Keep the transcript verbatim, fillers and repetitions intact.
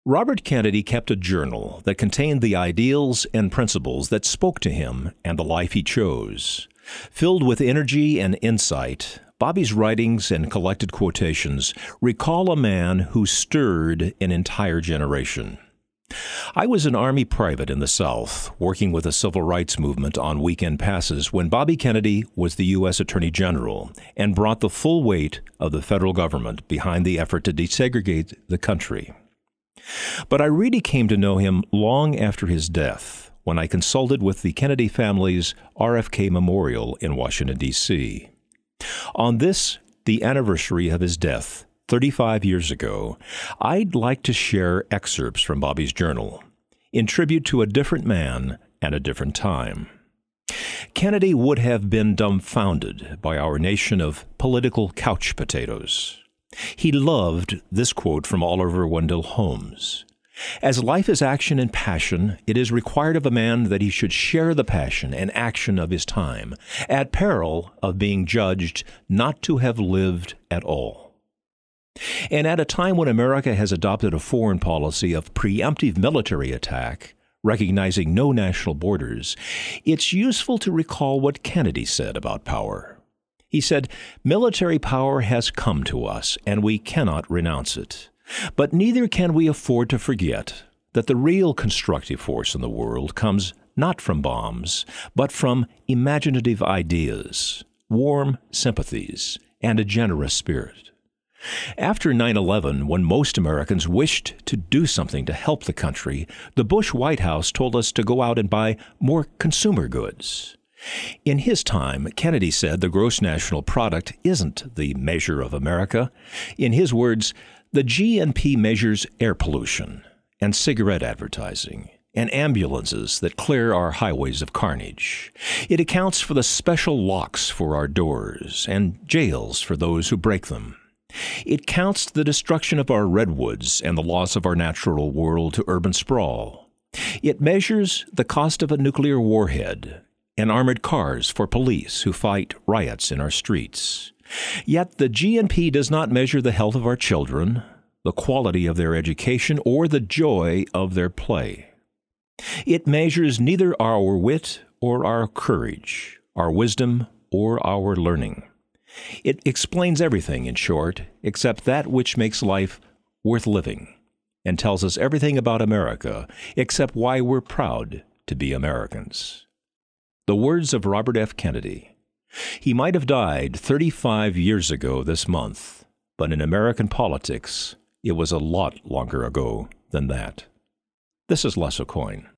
Robert Kennedy kept a journal that contained the ideals and principles that spoke to him and the life he chose. Filled with energy and insight, Bobby's writings and collected quotations recall a man who stirred an entire generation. I was an Army private in the South, working with the civil rights movement on weekend passes when Bobby Kennedy was the U S Attorney General and brought the full weight of the federal government behind the effort to desegregate the country. But I really came to know him long after his death, when I consulted with the Kennedy family's R F K Memorial in Washington, D C On this, the anniversary of his death, thirty-five years ago, I'd like to share excerpts from Bobby's journal, in tribute to a different man and a different time. Kennedy would have been dumbfounded by our nation of political couch potatoes. He loved this quote from Oliver Wendell Holmes. As life is action and passion, it is required of a man that he should share the passion and action of his time, at peril of being judged not to have lived at all. And at a time when America has adopted a foreign policy of preemptive military attack, recognizing no national borders, it's useful to recall what Kennedy said about power. He said, "Military power has come to us, and we cannot renounce it. But neither can we afford to forget that the real constructive force in the world comes not from bombs, but from imaginative ideas, warm sympathies, and a generous spirit." After nine eleven, when most Americans wished to do something to help the country, the Bush White House told us to go out and buy more consumer goods. In his time, Kennedy said the gross national product isn't the measure of America. In his words, the G N P measures air pollution and cigarette advertising and ambulances that clear our highways of carnage. It accounts for the special locks for our doors and jails for those who break them. It counts the destruction of our redwoods and the loss of our natural world to urban sprawl. It measures the cost of a nuclear warhead and armored cars for police who fight riots in our streets. Yet the G N P does not measure the health of our children, the quality of their education, or the joy of their play. It measures neither our wit or our courage, our wisdom or our learning. It explains everything, in short, except that which makes life worth living, and tells us everything about America, except why we're proud to be Americans. The words of Robert F. Kennedy. He might have died thirty-five years ago this month, but in American politics, it was a lot longer ago than that. This is Les Aucoin.